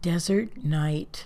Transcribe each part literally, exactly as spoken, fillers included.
Desert night.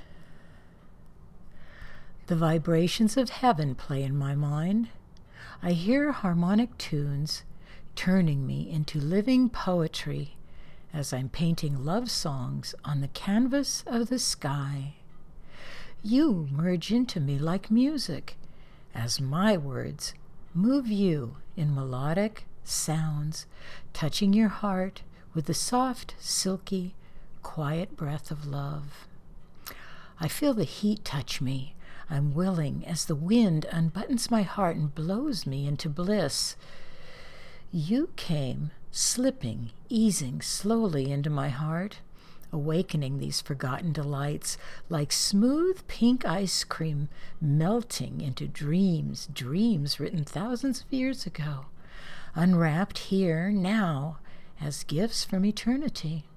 The vibrations of heaven play in my mind. I hear harmonic tunes turning me into living poetry as I'm painting love songs on the canvas of the sky. You merge into me like music as my words move you in melodic sounds, touching your heart with the soft, silky, quiet breath of love. I feel the heat touch me. I'm willing as the wind unbuttons my heart and blows me into bliss. You came, slipping, easing slowly into my heart, awakening these forgotten delights like smooth pink ice cream melting into dreams, dreams written thousands of years ago, unwrapped here, now, as gifts from eternity.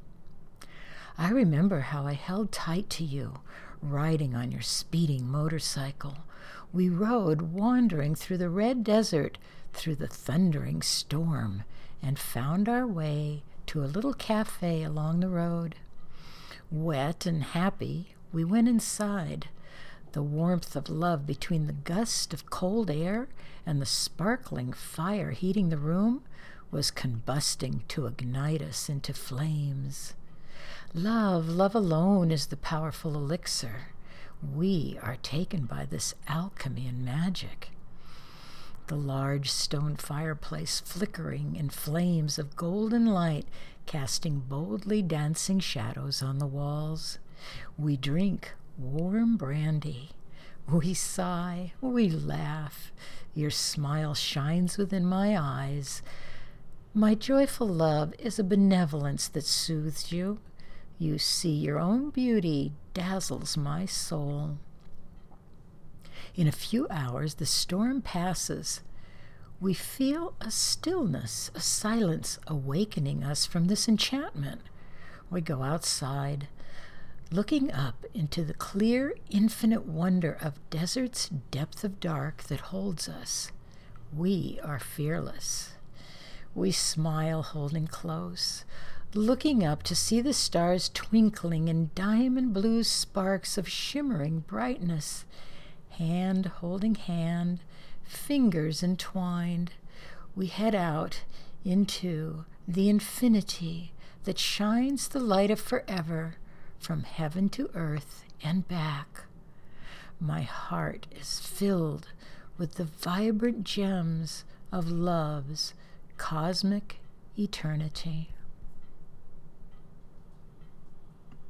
I remember how I held tight to you, riding on your speeding motorcycle. We rode, wandering through the red desert, through the thundering storm, and found our way to a little cafe along the road. Wet and happy, we went inside. The warmth of love between the gust of cold air and the sparkling fire heating the room was combusting to ignite us into flames. Love, love alone is the powerful elixir. We are taken by this alchemy and magic. The large stone fireplace flickering in flames of golden light, casting boldly dancing shadows on the walls. We drink warm brandy. We sigh, we laugh. Your smile shines within my eyes. My joyful love is a benevolence that soothes you. You see your own beauty dazzles my soul. In a few hours, the storm passes. We feel a stillness, a silence awakening us from this enchantment. We go outside, looking up into the clear, infinite wonder of desert's depth of dark that holds us. We are fearless. We smile, holding close, looking up to see the stars twinkling in diamond blue sparks of shimmering brightness. Hand holding hand, fingers entwined, we head out into the infinity that shines the light of forever from heaven to earth and back. My heart is filled with the vibrant gems of love's cosmic eternity.